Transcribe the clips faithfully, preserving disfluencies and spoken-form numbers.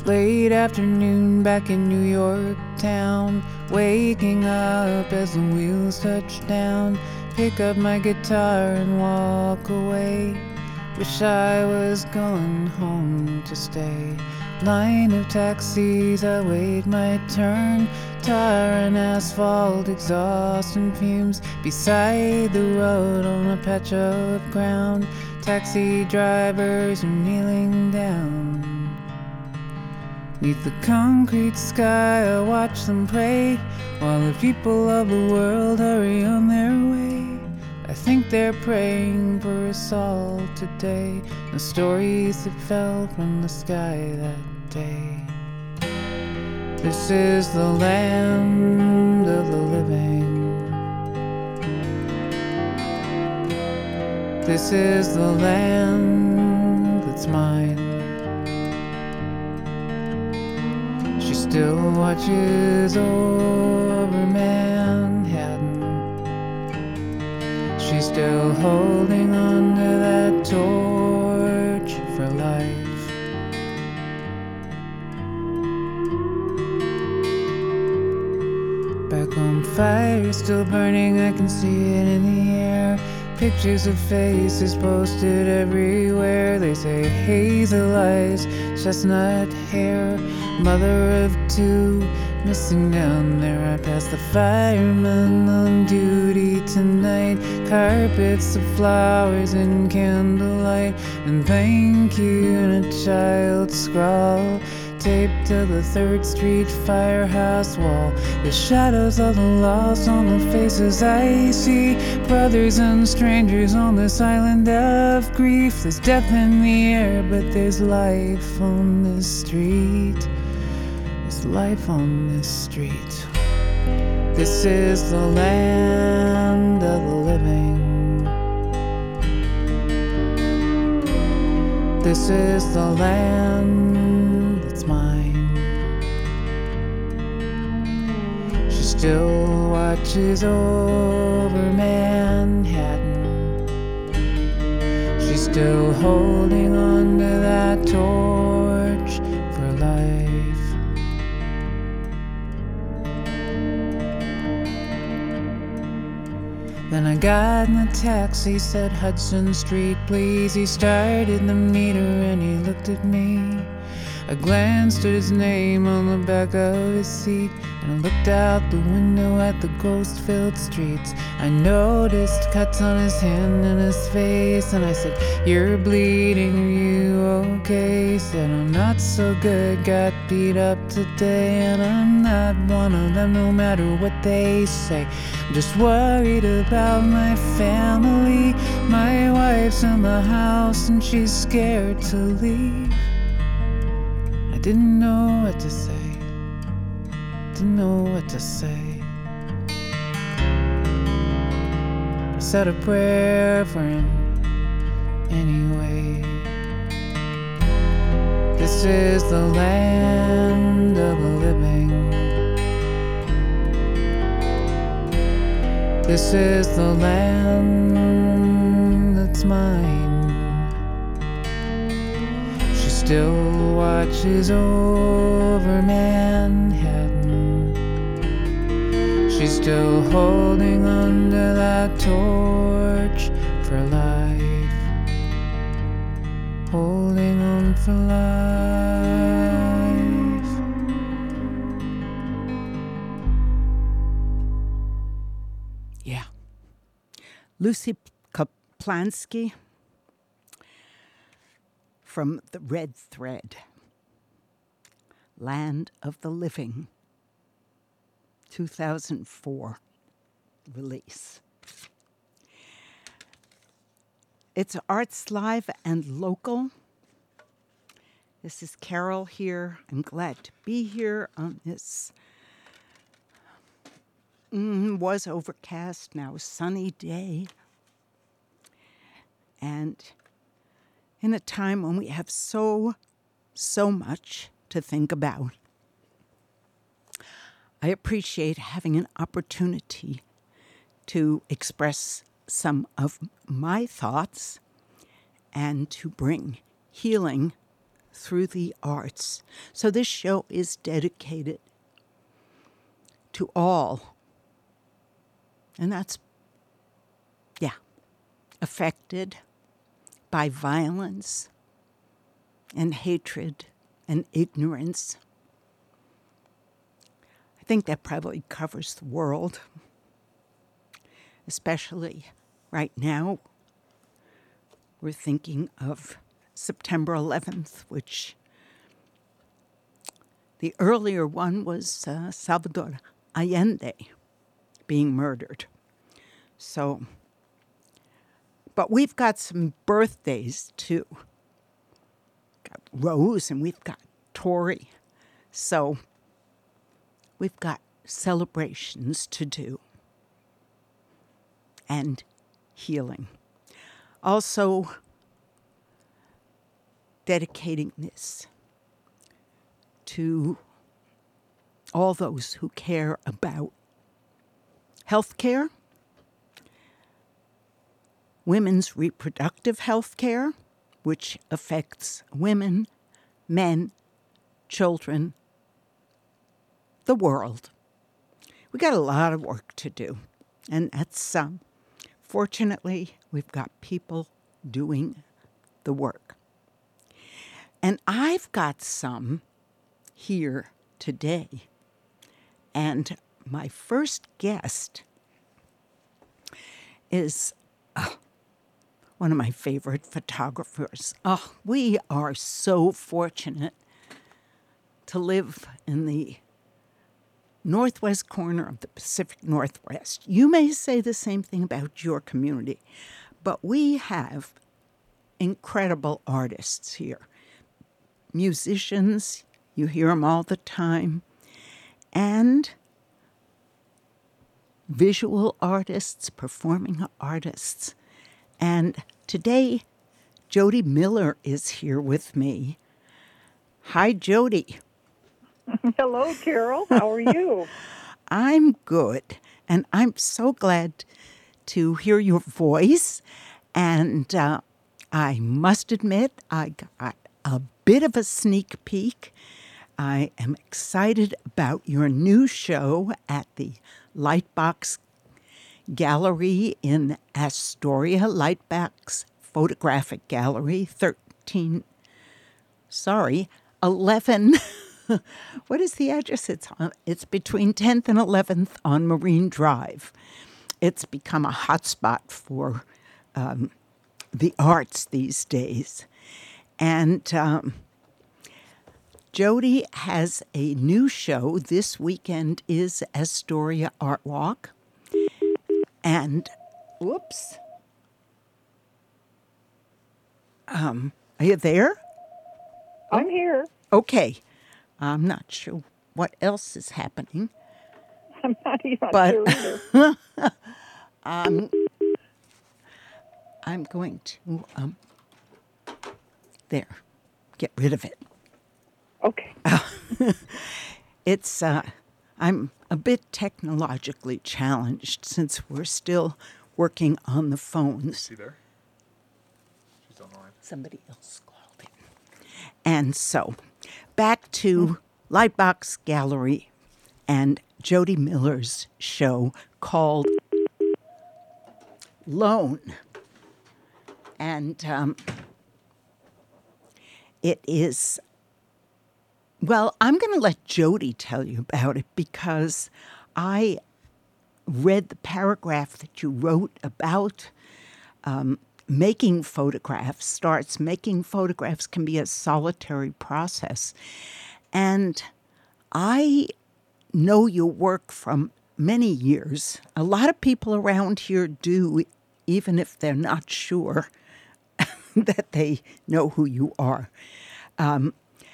Late afternoon back in New York town, waking up as the wheels touch down. Pick up my guitar and walk away. Wish I was going home to stay. Line of taxis, I wait my turn. Tar and asphalt, exhaust and fumes. Beside the road on a patch of ground, taxi drivers are kneeling down. Neath the concrete sky, I watch them pray, while the people of the world hurry on their way. I think they're praying for us all today, the stories that fell from the sky that day. This is the land of the living. This is the land that's mine. She still watches over Manhattan. She's still holding on to that torch for life. Back home, fire still burning, I can see it in the air. Pictures of faces posted everywhere. They say hazel eyes, chestnut hair, mother of two, missing down there. I pass the firemen on duty tonight. Carpets of flowers and candlelight, and thank you in a child's scrawl taped to the third Street firehouse wall. The shadows of the lost on the faces I see, brothers and strangers on this island of grief. There's death in the air, but there's life on this street. There's life on this street. This is the land of the living. This is the land that's mine. She still watches over Manhattan. She's still holding on to that torch for life. Then I got in the taxi, said Hudson Street, please. He started the meter and he looked at me. I glanced at his name on the back of his seat, and I looked out the window at the ghost-filled streets. I noticed cuts on his hand and his face, and I said, you're bleeding, are you okay? He said, I'm not so good, got beat up today, and I'm not one of them no matter what they say. I'm just worried about my family. My wife's in the house and she's scared to leave. I didn't know what to say, didn't know what to say. I said a prayer for him anyway. This is the land of the living. This is the land that's mine. She still watches over Manhattan. She's still holding on to that torch for life. Holding on for life. Yeah. Lucy Kaplansky from The Red Thread, Land of the Living, two thousand four release. It's Arts Live and Local. This is Carol here. I'm glad to be here on this mm, was overcast, now sunny day. And in a time when we have so, so much to think about, I appreciate having an opportunity to express some of my thoughts and to bring healing through the arts. So this show is dedicated to all. And that's, yeah, affected by violence and hatred and ignorance. I think that probably covers the world, especially right now. We're thinking of September eleventh, which the earlier one was uh, Salvador Allende being murdered. So, but we've got some birthdays too. Got Rose and we've got Tori. So we've got celebrations to do and healing. Also, dedicating this to all those who care about health care, women's reproductive health care, which affects women, men, children, the world. We got a lot of work to do, and that's um, fortunately we've got people doing the work. And I've got some here today. And my first guest is uh, one of my favorite photographers. Oh, we are so fortunate to live in the northwest corner of the Pacific Northwest. You may say the same thing about your community, but we have incredible artists here. Musicians, you hear them all the time, and visual artists, performing artists. And today, Jody Miller is here with me. Hi, Jody. Hello, Carol. How are you? I'm good, and I'm so glad to hear your voice. And uh, I must admit, I got a bit of a sneak peek. I am excited about your new show at the Lightbox Gallery in Astoria, Lightbox Photographic Gallery, thirteen, sorry, eleven. What is the address? It's on, it's between tenth and eleventh on Marine Drive. It's become a hotspot for um, the arts these days. And um, Jody has a new show. This weekend is Astoria Art Walk. And, whoops. Um, are you there? I'm here. Okay. I'm not sure what else is happening. I'm not even but, sure either. um, I'm going to, um, there, get rid of it. Okay. It's, uh, I'm a bit technologically challenged since we're still working on the phones. See there? She's on the line. Somebody else called in. And so, back to Lightbox Gallery and Jody Miller's show called Lone. And um, it is, well, I'm going to let Jody tell you about it because I read the paragraph that you wrote about um, making photographs. Starts making photographs can be a solitary process. And I know your work from many years. A lot of people around here do, even if they're not sure that they know who you are. Um,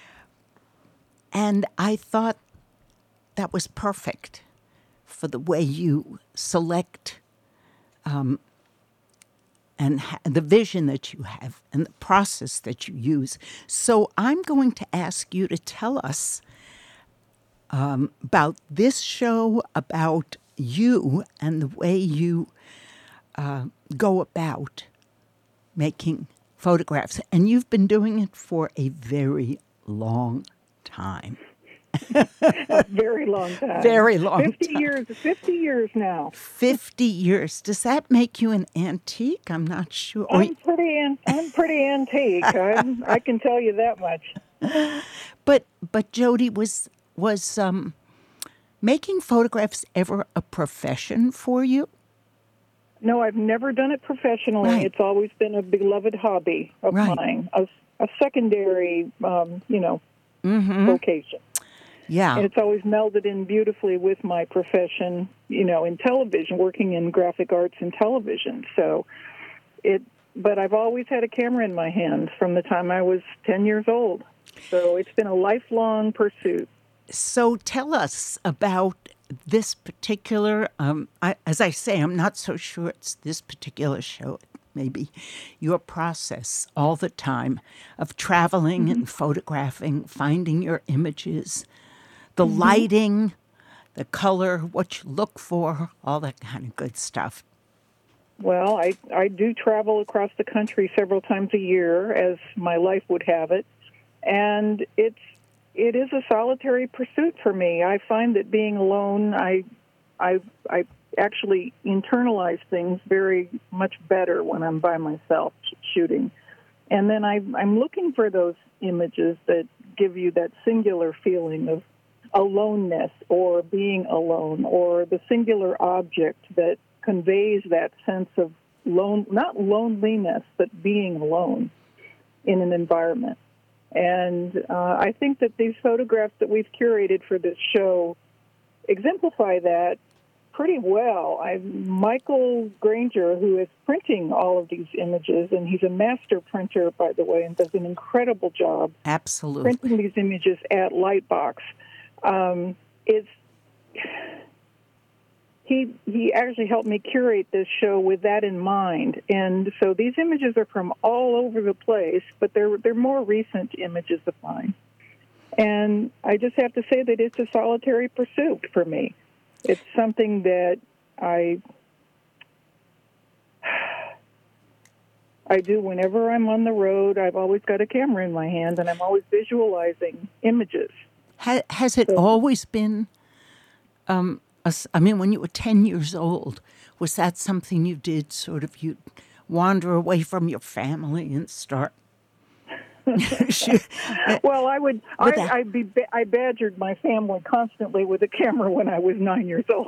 and I thought that was perfect for the way you select um, and ha- the vision that you have and the process that you use. So I'm going to ask you to tell us um, about this show, about you and the way you uh, go about making photographs, and you've been doing it for a very long time. A very long time. Very long fifty time. years, fifty years now. fifty years. Does that make you an antique? I'm not sure. Or- I'm pretty, an, I'm pretty antique. I'm, I can tell you that much. But but Jody, was was um, making photographs ever a profession for you? No, I've never done it professionally. Right. It's always been a beloved hobby of Right. mine, a, a secondary, um, you know, Mm-hmm. vocation. Yeah. And it's always melded in beautifully with my profession, you know, in television, working in graphic arts and television. So it, but I've always had a camera in my hand from the time I was ten years old. So it's been a lifelong pursuit. So tell us about this particular, um, I, as I say, I'm not so sure it's this particular show, maybe your process all the time of traveling and photographing, finding your images, the lighting, the color, what you look for, all that kind of good stuff. Well, I, I do travel across the country several times a year, as my life would have it. And it's it is a solitary pursuit for me. I find that being alone, I I I actually internalize things very much better when I'm by myself shooting. And then I, I'm looking for those images that give you that singular feeling of aloneness or being alone, or the singular object that conveys that sense of lone, not loneliness, but being alone in an environment. And uh, I think that these photographs that we've curated for this show exemplify that pretty well. I Michael Granger, who is printing all of these images, and he's a master printer, by the way, and does an incredible job Absolutely. printing these images at Lightbox. Um, it's he he actually helped me curate this show with that in mind, and so these images are from all over the place, but they're they're more recent images of mine. And I just have to say that it's a solitary pursuit for me. It's something that I I do whenever I'm on the road. I've always got a camera in my hand, and I'm always visualizing images. Ha- has it So- always been, um, a s I mean, when you were ten years old, was that something you did, sort of, you wander away from your family and start? Well, I would. Would I, that- I'd be. ba- I badgered my family constantly with a camera when I was nine years old.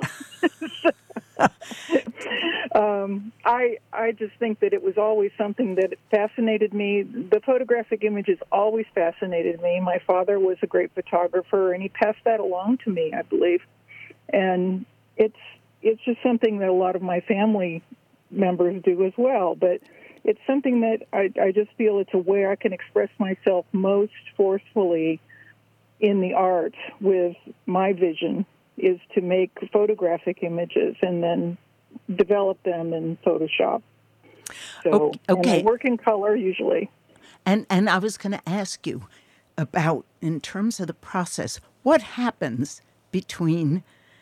um, I. I just think that it was always something that fascinated me. The photographic images always fascinated me. My father was a great photographer, and he passed that along to me, I believe. And it's. It's just something that a lot of my family members do as well, but. It's something that I, I just feel it's a way I can express myself most forcefully in the art with my vision, is to make photographic images and then develop them in Photoshop. So, Okay, okay. And I work in color usually. And and I was going to ask you about, in terms of the process, what happens between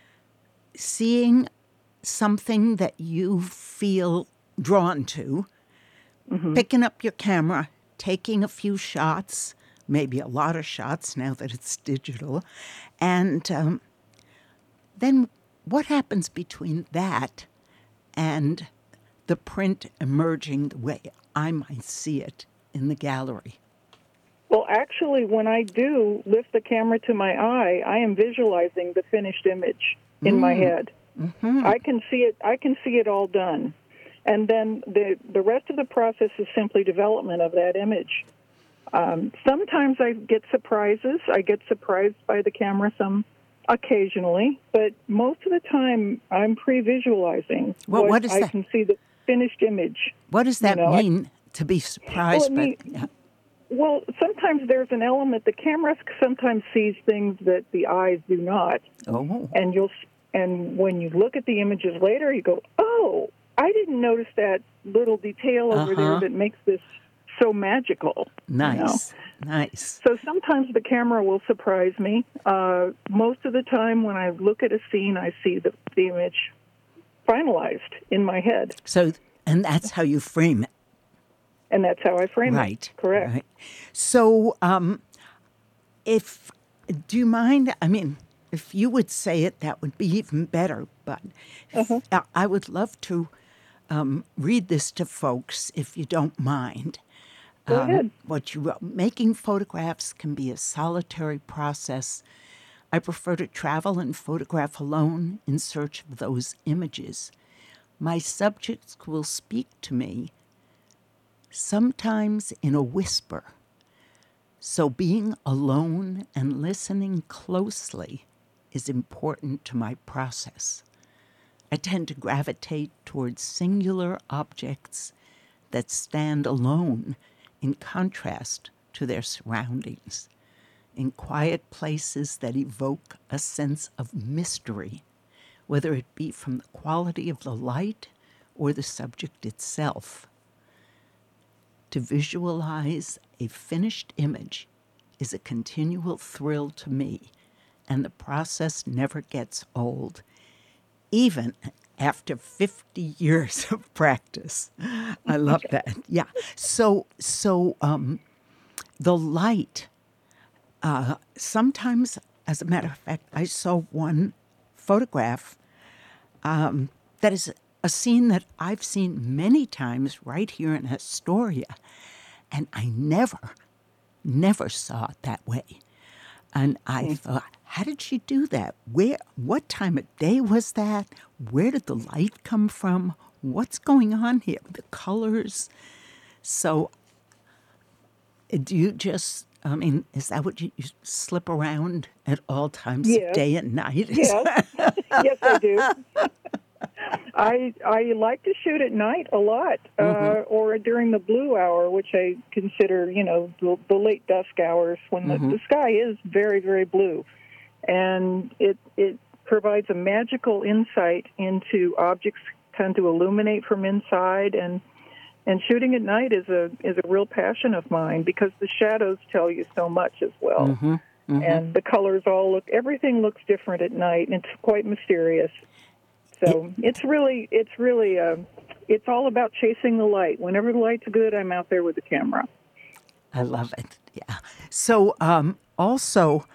seeing something that you feel drawn to, Mm-hmm. picking up your camera, taking a few shots, maybe a lot of shots now that it's digital, and um, then what happens between that and the print emerging the way I might see it in the gallery? Well, actually, when I do lift the camera to my eye, I am visualizing the finished image in my head. Mm-hmm. I can see it. I can see it all done. And then the the rest of the process is simply development of that image. Um, sometimes I get surprises. I get surprised by the camera some occasionally, but most of the time I'm pre-visualizing Well, what is I that? can see the finished image. What does that You know, I- mean, to be surprised Well, by? it mean- Well, sometimes there's an element. The camera sometimes sees things that the eyes do not, Oh, and you'll and when you look at the images later, you go, "Oh, I didn't notice that little detail over there Uh-huh. that makes this so magical." you know? nice, nice. So sometimes the camera will surprise me. Uh, most of the time when I look at a scene, I see the, the image finalized in my head. So, and that's how you frame it. and that's how I frame Right. it. Correct. Right. So, um, if do you mind? I mean, if you would say it, that would be even better. But if, Uh-huh. I I would love to um, read this to folks, if you don't mind. Go Um, ahead. what you wrote. Making photographs can be a solitary process. I prefer to travel and photograph alone in search of those images. My subjects will speak to me, sometimes in a whisper. So being alone and listening closely is important to my process. I tend to gravitate towards singular objects that stand alone in contrast to their surroundings, in quiet places that evoke a sense of mystery, whether it be from the quality of the light or the subject itself. To visualize a finished image is a continual thrill to me, and the process never gets old, even after fifty years of practice. I love that. Yeah. So, so um, the light, uh, sometimes, as a matter of fact, I saw one photograph um, that is a scene that I've seen many times right here in Astoria, and I never, never saw it that way. And I Mm. thought, how did she do that? Where, what time of day was that? Where did the light come from? What's going on here? The colors. So, uh, do you just, I mean, is that what you, you slip around at all times of Yes. day and night? Yes. Yes, I do. I I like to shoot at night a lot, uh, Mm-hmm. or during the blue hour, which I consider, you know, the, the late dusk hours when Mm-hmm. the, the sky is very, very blue, and it it provides a magical insight into objects tend to illuminate from inside, and and shooting at night is a is a real passion of mine because the shadows tell you so much as well, Mm-hmm. Mm-hmm. and the colors all look everything looks different at night, and it's quite mysterious. So it's really, it's really, uh, it's all about chasing the light. Whenever the light's good, I'm out there with the camera. I love it. Yeah. So, um, also,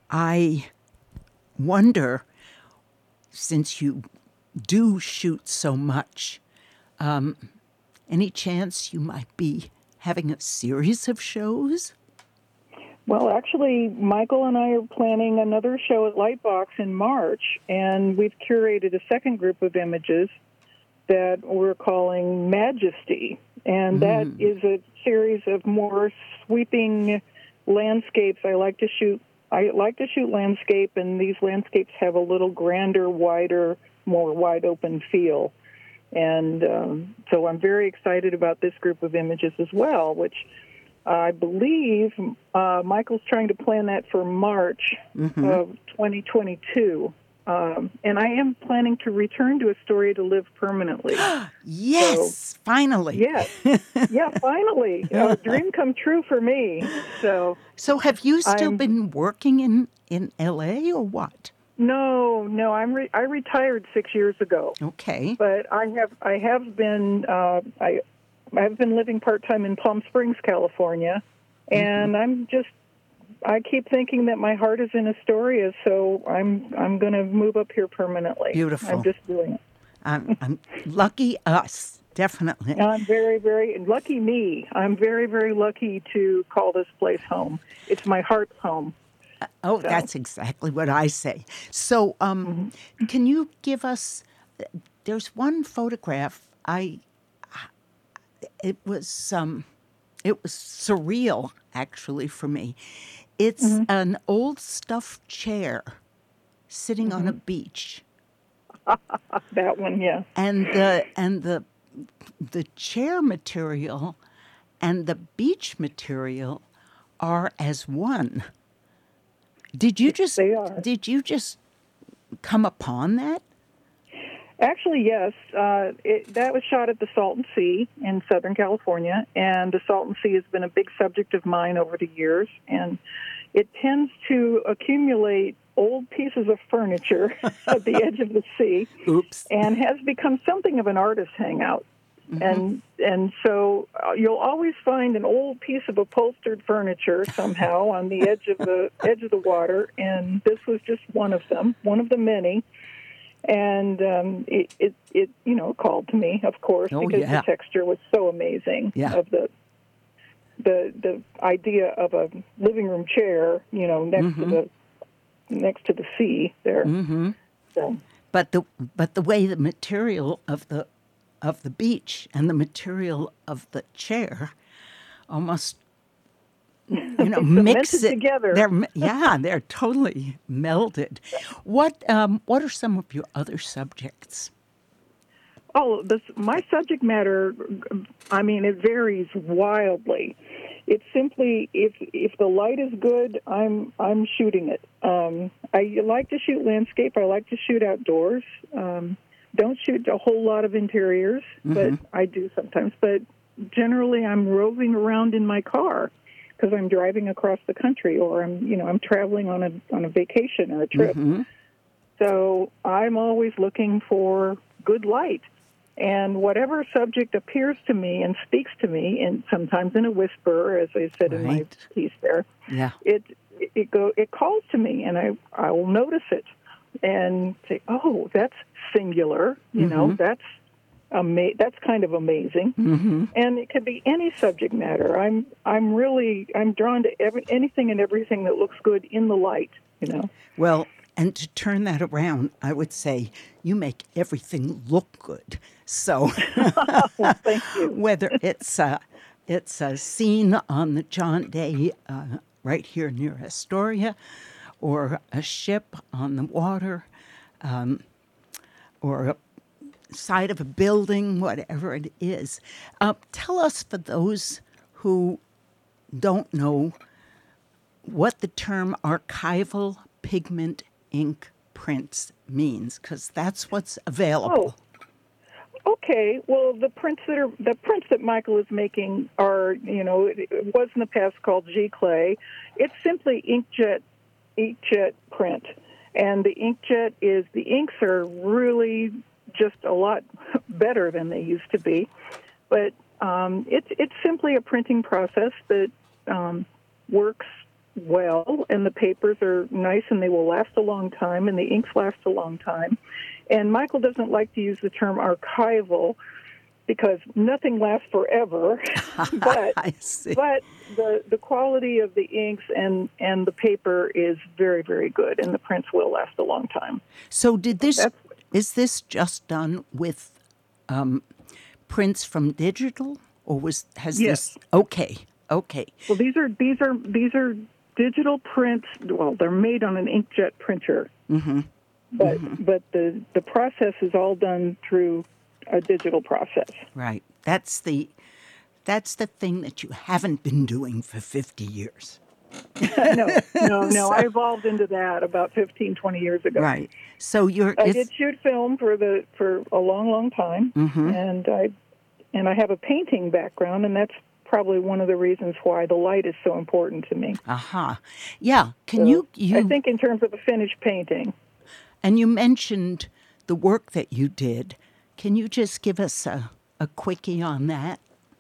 I wonder, since you do shoot so much, um, any chance you might be having a series of shows? Well, actually, Michael and I are planning another show at Lightbox in March, and we've curated a second group of images that we're calling Majesty. And that is a series of more sweeping landscapes. I like to shoot I like to shoot landscape, and these landscapes have a little grander, wider, more wide open feel. And um, so I'm very excited about this group of images as well, which I believe uh, Michael's trying to plan that for March Mm-hmm. of twenty twenty-two. Um, and I am planning to return to Astoria to live permanently. Yes, finally. Yes. Yeah, finally. A dream come true for me. So, So have you still I'm- been working in, in L A or what? no, no, I'm re- I retired six years ago. Okay. But I have I have been uh, I I've been living part time in Palm Springs, California, and Mm-hmm. I'm just I keep thinking that my heart is in Astoria, so I'm I'm going to move up here permanently. Beautiful. I'm just doing it. I'm, I'm lucky us, definitely. I'm very very lucky me. I'm very very lucky to call this place home. It's my heart's home. Oh, that's exactly what I say. So, um, can you give us? There's one photograph. I. It was um, it was surreal actually for me. It's an old stuffed chair sitting on a beach, That one, yeah. and the and the the chair material and the beach material are as one. Did you just they are. did you just come upon that? Actually, yes. Uh, it, that was shot at the Salton Sea in Southern California, and the Salton Sea has been a big subject of mine over the years, and it tends to accumulate old pieces of furniture at the edge of the sea Oops. and has become something of an artist's hangout. Mm-hmm. And and so uh, you'll always find an old piece of upholstered furniture somehow on the edge of the edge of the water, and this was just one of them, one of the many. And um, it, it, it, you know, called to me, of course, oh, because yeah. the texture was so amazing yeah. of the the the idea of a living room chair, you know, next mm-hmm. to the next to the sea there. Mm-hmm. So. But the but the way the material of the of the beach and the material of the chair almost, you know, mix it together. They're, yeah, they're totally melded. What um, what are some of your other subjects? Oh, this, my subject matter, I mean, it varies wildly. It's simply, if if the light is good, I'm I'm shooting it. Um, I like to shoot landscape. I like to shoot outdoors. Um, don't shoot a whole lot of interiors, mm-hmm. but I do sometimes. But generally, I'm roving around in my car because I'm driving across the country, or I'm you know I'm traveling on a on a vacation or a trip. Mm-hmm. So I'm always looking for good light. And whatever subject appears to me and speaks to me, and sometimes in a whisper, as I said right. in my piece there, yeah. it it go it calls to me, and I I will notice it and say, oh, that's singular, you mm-hmm. know, that's ama- that's kind of amazing, mm-hmm. and it could be any subject matter. I'm I'm really I'm drawn to every, anything and everything that looks good in the light, you know. Well. And to turn that around, I would say you make everything look good. So well, thank you. Whether it's a, it's a scene on the John Day uh, right here near Astoria, or a ship on the water, um, or a side of a building, whatever it is. Uh, tell us, for those who don't know, what the term archival pigment ink prints means, because that's what's available. Oh, okay. Well, the prints that are the prints that Michael is making are, you know, it, it was in the past called G-Clay. It's simply inkjet inkjet print, and the inkjet is the inks are really just a lot better than they used to be, but um, it's it's simply a printing process that um, works well, and the papers are nice, and they will last a long time, and the inks last a long time. And Michael doesn't like to use the term archival because nothing lasts forever. but I see. but the the quality of the inks and, and the paper is very, very good, and the prints will last a long time. So did this That's, is this just done with um, prints from digital, or was has yes. this okay okay Well, these are these are these are digital prints. Well, they're made on an inkjet printer, mm-hmm. but mm-hmm. but the the process is all done through a digital process. Right. That's the that's the thing that you haven't been doing for fifty years. no, no, no. I evolved into that about fifteen, twenty years ago. Right. So you're. I did shoot film for the for a long, long time, mm-hmm. and I and I have a painting background, and that's probably one of the reasons why the light is so important to me. Aha. Uh-huh. Yeah. Can so you, you? I think in terms of a finished painting. And you mentioned the work that you did. Can you just give us a, a quickie on that?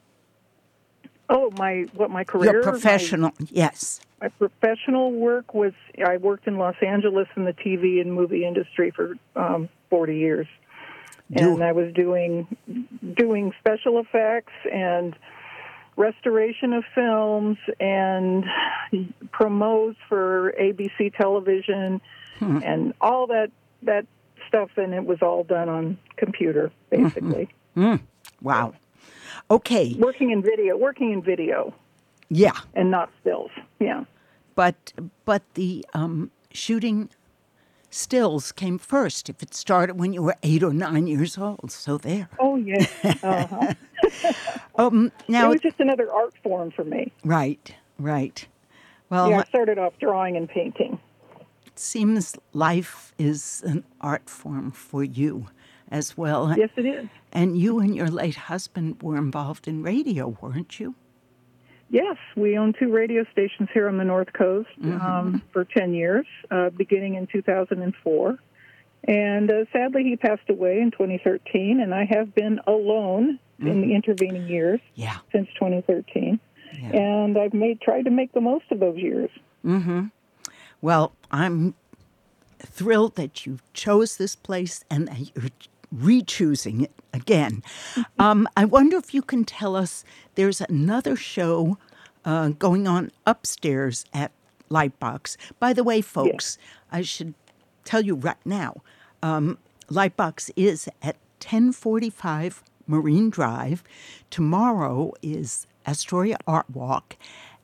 Oh, my what my career? Your professional, my, yes. My professional work was I worked in Los Angeles in the T V and movie industry for um, forty years, Do- and I was doing doing special effects and restoration of films and promos for A B C television hmm. and all that that stuff, and it was all done on computer, basically. Mm-hmm. Mm. Wow. Okay. Working in video, working in video. Yeah. And not stills. Yeah. But but the um, shooting stills came first. If it started when you were eight or nine years old, so there. Oh yeah. Uh-huh. um, now it was just another art form for me. Right. Right. Well, yeah, I started off drawing and painting. It seems life is an art form for you as well. Yes, it is. And you and your late husband were involved in radio, weren't you? Yes, we own two radio stations here on the North Coast mm-hmm. um, for ten years, uh, beginning in two thousand four. And uh, sadly, he passed away in twenty thirteen, and I have been alone mm-hmm. in the intervening years yeah. since twenty thirteen. Yeah. And I've made tried to make the most of those years. Mm-hmm. Well, I'm thrilled that you chose this place and that you're re-choosing it again. um, I wonder if you can tell us, there's another show uh, going on upstairs at Lightbox. By the way, folks, yeah. I should tell you right now, um, Lightbox is at ten forty-five Marine Drive. Tomorrow is Astoria Art Walk,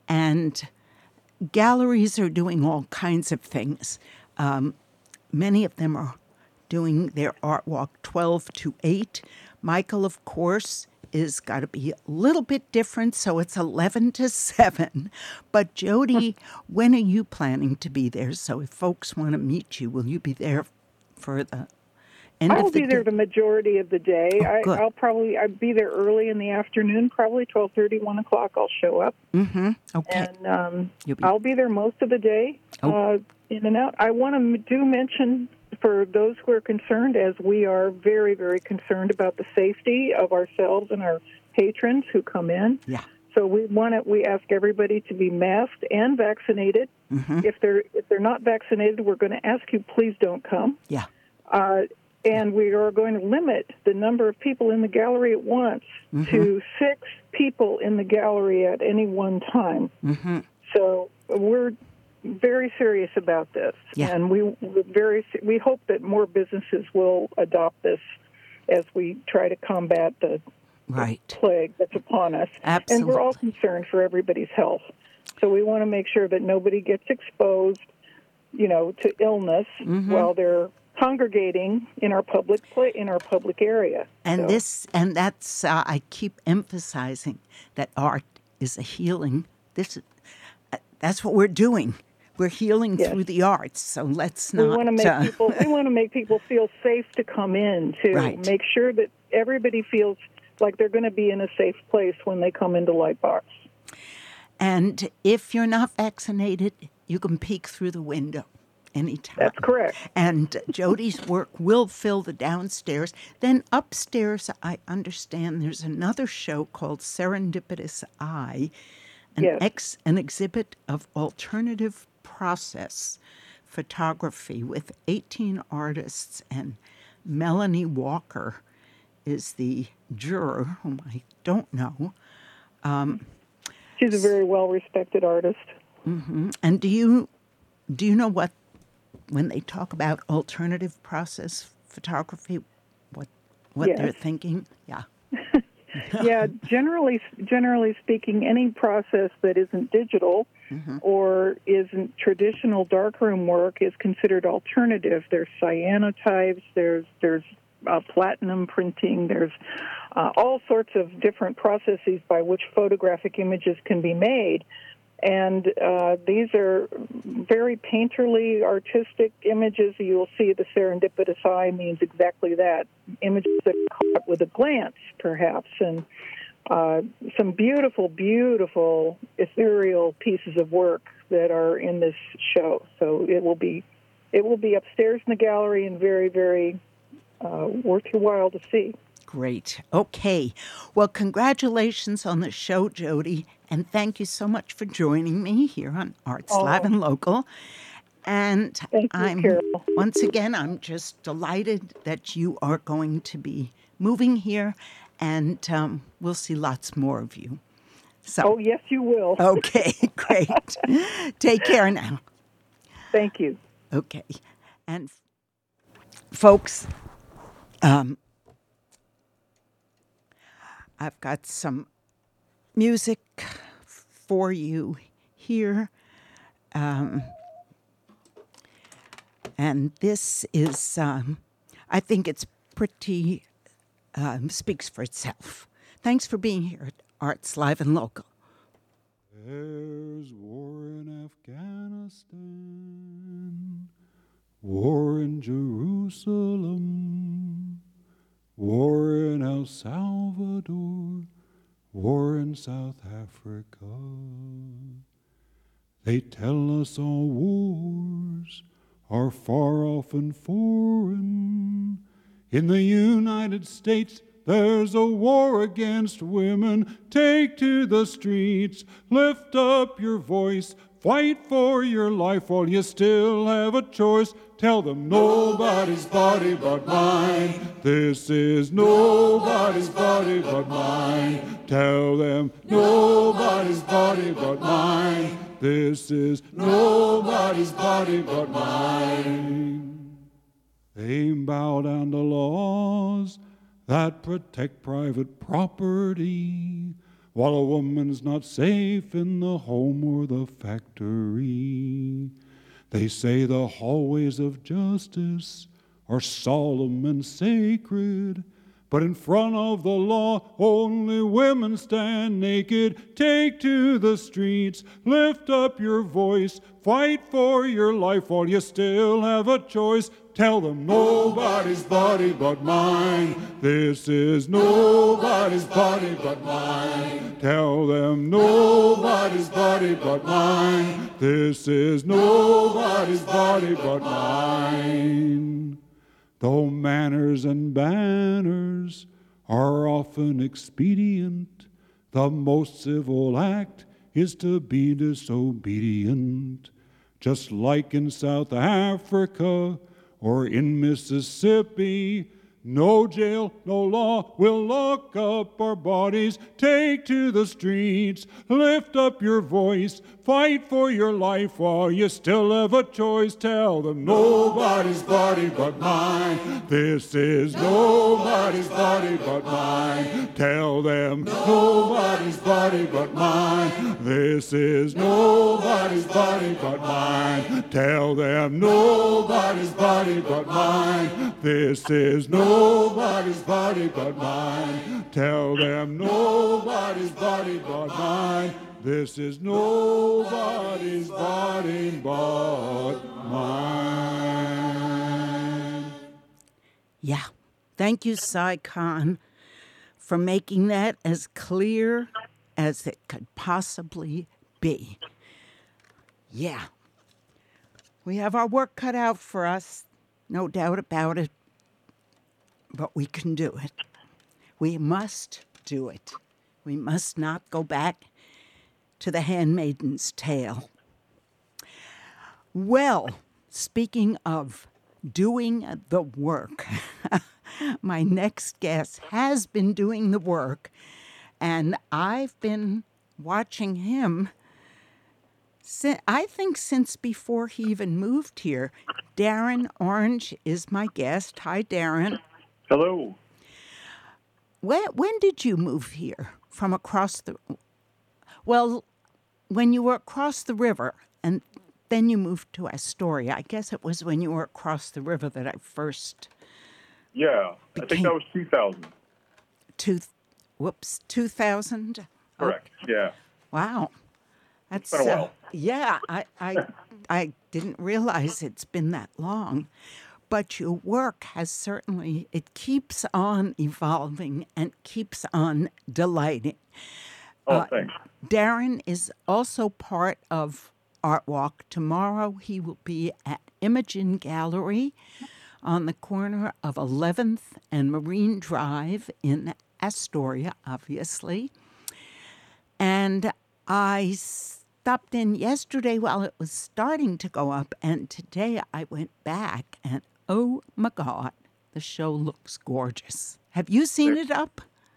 and galleries are doing all kinds of things. Um, many of them are doing their art walk twelve to eight. Michael, of course, is got to be a little bit different, so it's eleven to seven. But Jody, when are you planning to be there? So if folks want to meet you, will you be there for the end I'll of the be there day? the majority of the day. Oh, I, good. I'll probably I'll be there early in the afternoon, probably twelve thirty, one o'clock. I'll show up. Mm-hmm. Okay. And um, be... I'll be there most of the day, oh. uh, in and out. I want to do mention, for those who are concerned, as we are very, very concerned about the safety of ourselves and our patrons who come in. Yeah. So we want to, we ask everybody to be masked and vaccinated. Mm-hmm. If they're if they're not vaccinated, we're going to ask you, please don't come. Yeah. Uh, and we are going to limit the number of people in the gallery at once mm-hmm. to six people in the gallery at any one time. Mm-hmm. So we're very serious about this, yeah. and we we're very we hope that more businesses will adopt this as we try to combat the, right. the plague that's upon us. Absolutely. And we're all concerned for everybody's health, so we want to make sure that nobody gets exposed, you know, to illness mm-hmm. while they're congregating in our public play, in our public area. And so. this and that's uh, I keep emphasizing that art is a healing. This uh, that's what we're doing. We're healing yes. through the arts, so let's not. We want to make uh, people. We want to make people feel safe to come in. To right. make sure that everybody feels like they're going to be in a safe place when they come into Lightbox. And if you're not vaccinated, you can peek through the window anytime. That's correct. And Jody's work will fill the downstairs. Then upstairs, I understand there's another show called Serendipitous Eye, an yes. ex an exhibit of alternative process photography with eighteen artists, and Melanie Walker is the juror, whom I don't know. Um, She's a very well-respected artist. Mm-hmm. And do you do you know what, when they talk about alternative process photography, what what yes. they're thinking? Yeah. yeah, generally generally speaking, any process that isn't digital mm-hmm. or isn't traditional darkroom work is considered alternative. There's cyanotypes, there's there's uh, platinum printing, there's uh, all sorts of different processes by which photographic images can be made. And uh, these are very painterly, artistic images. You'll see the serendipitous eye means exactly that. Images that are caught with a glance, perhaps, and uh, some beautiful, beautiful ethereal pieces of work that are in this show. So it will be, it will be upstairs in the gallery and very, very uh, worth your while to see. Great. Okay. Well, congratulations on the show, Jody, and thank you so much for joining me here on Arts oh. Live and Local. And thank you, I'm Carol. once again, I'm just delighted that you are going to be moving here, and um, we'll see lots more of you. So, oh, yes, you will. Okay, great. Take care now. Thank you. Okay. And folks, um, I've got some music for you here. Um, and this is, um, I think it's pretty, um, speaks for itself. Thanks for being here at Arts Live and Local. There's war in Afghanistan, war in Jerusalem, war in El Salvador, war in South Africa. They tell us all wars are far off and foreign. In the United States, There's a war against women. Take to the streets. Lift up your voice. Fight for your life while you still have a choice. Tell them nobody's body but mine. This is nobody's body but mine. Tell them nobody's body but mine. This is nobody's body but mine. They bow down to laws that protect private property, while a woman's not safe in the home or the factory. They say the hallways of justice are solemn and sacred, but in front of the law only women stand naked. Take to the streets, lift up your voice, fight for your life while you still have a choice. Tell them nobody's body but mine. This is nobody's body but mine. Tell them nobody's body but mine. This is nobody's body but mine. Though manners and banners are often expedient, the most civil act is to be disobedient. Just like in South Africa or in Mississippi, no jail, no law will lock up our bodies. Take to the streets, lift up your voice, fight for your life while you still have a choice. Tell them nobody's body but mine. This is nobody's body but mine. Tell them nobody's body but mine. This is nobody's body but mine. Tell them nobody's body but mine. This is nobody's body but mine. Tell them nobody's body but mine. This is nobody's body but mine. Yeah. Thank you, Cy Khan, for making that as clear as it could possibly be. Yeah. We have our work cut out for us, no doubt about it, but we can do it. We must do it. We must not go back to the handmaiden's tale. Well, speaking of doing the work, my next guest has been doing the work, and I've been watching him, si- I think since before he even moved here. Darren Orange is my guest. Hi, Darren. Hello. When, when did you move here from across the... Well, when you were across the river, and then you moved to Astoria. I guess it was when you were across the river that I first... Yeah, I think that was two thousand. Two, whoops, two thousand? Correct, yeah. Wow. That's, It's been a while. Uh, yeah, I, I, I didn't realize it's been that long. But your work has certainly, it keeps on evolving and keeps on delighting. Oh, Uh, thanks. Darren is also part of Art Walk. Tomorrow he will be at Imogen Gallery on the corner of eleventh and Marine Drive in Astoria, obviously. And I stopped in yesterday while it was starting to go up, and today I went back, and oh my God, the show looks gorgeous. Have you seen it up?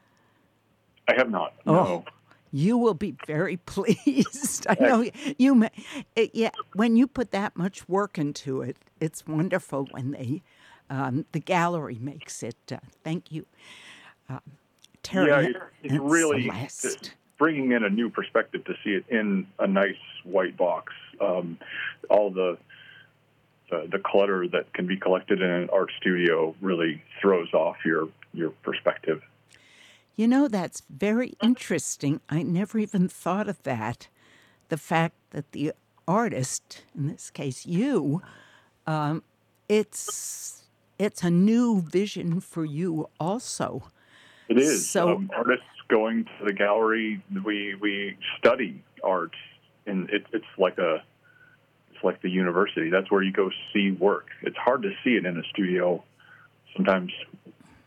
I have not, no. Oh, you will be very pleased. I know you. May, it, yeah, when you put that much work into it, it's wonderful when they, um, the gallery makes it. Uh, thank you, um, Terry. Yeah, it's, it's and really Celeste. bringing in a new perspective to see it in a nice white box. Um, all the, the the clutter that can be collected in an art studio really throws off your, your perspective. You know, that's very interesting. I never even thought of that. The fact that the artist, in this case you, um, it's it's a new vision for you also. It is. So, um, artists going to the gallery, we we study art, and it, it's like a it's like the university. That's where you go see work. It's hard to see it in a studio. Sometimes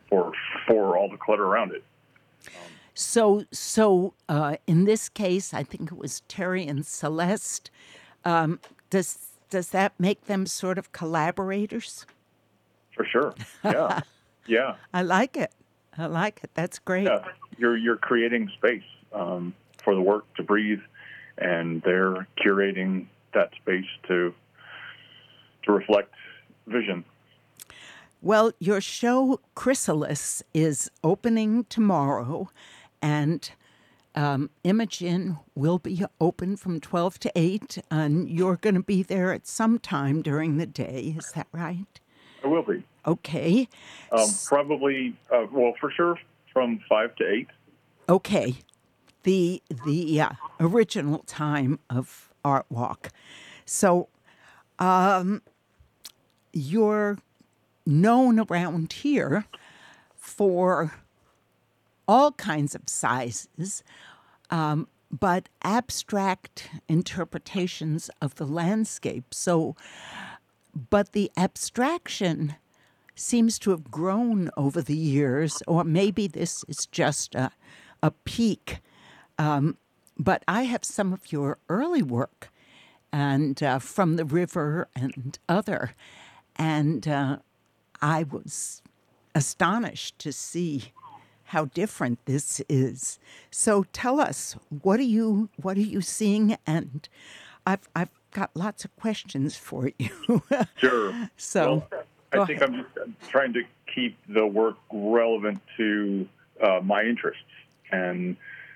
for for all the clutter around it. So, so uh, in this case, I think it was Terry and Celeste. Um, does does that make them sort of collaborators? For sure. Yeah. Yeah. I like it. I like it. That's great. Yeah. You're you're creating space um, for the work to breathe, and they're curating that space to to reflect vision. Well, your show Chrysalis is opening tomorrow, and um, Imogen will be open from twelve to eight, and you're going to be there at some time during the day. Is that right? I will be. Okay. Um, probably, uh, well, for sure, from five to eight. Okay. The the uh, original time of Art Walk. So, um, you're known around here for all kinds of sizes, um, but abstract interpretations of the landscape. So, but the abstraction seems to have grown over the years, or maybe this is just a, a peak. Um, but I have some of your early work, and uh, From the River and other, and uh, I was astonished to see how different this is. So tell us, what are you what are you seeing? And I've I've got lots of questions for you. Sure. So well, go I think ahead. I'm just trying to keep the work relevant to uh, my interests, and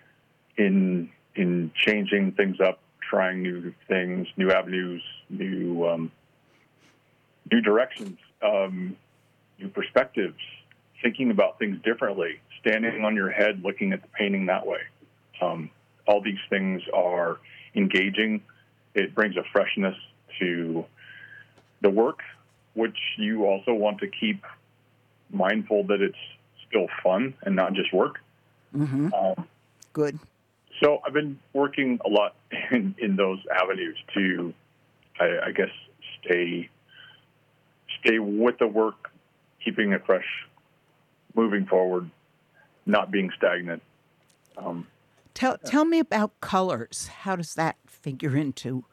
in in changing things up, trying new things, new avenues, new um, new directions. Um, new perspectives, thinking about things differently, standing on your head, looking at the painting that way. Um, all these things are engaging. It brings a freshness to the work, which you also want to keep mindful that it's still fun and not just work. Mm-hmm. Um, Good. so I've been working a lot in, in those avenues to, I, I guess, stay stay with the work, keeping it fresh, moving forward, not being stagnant. Um, Tell tell me about colors. How does that figure into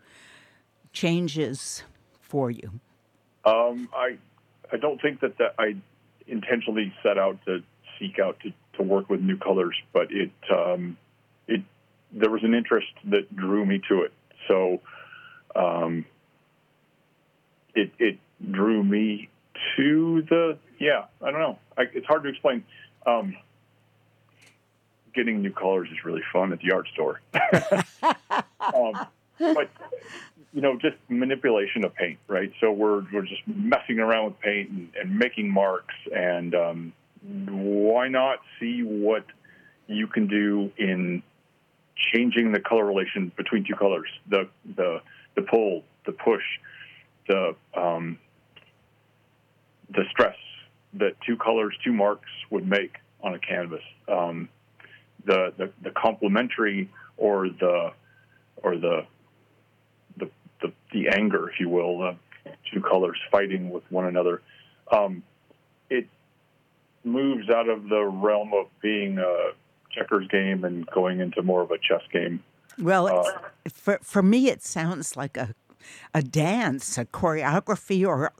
changes for you? um, I I don't think that, that I intentionally set out to seek out to, to work with new colors, but it um, it there was an interest that drew me to it. So um, it it drew me to the yeah. I don't know. I, it's hard to explain. Um, getting new colors is really fun at the art store. um, but, you know, just manipulation of paint, right? So we're we're just messing around with paint and, and making marks, and um, why not see what you can do in changing the color relation between two colors, the the the pull, the push, the um, the stress that two colors, two marks would make on a canvas. Um, the, the the complementary or the or the the the, the anger, if you will, uh, two colors fighting with one another. Um, it moves out of the realm of being a checkers game and going into more of a chess game. Well, Uh, it's, for for me, it sounds like a a dance, a choreography, or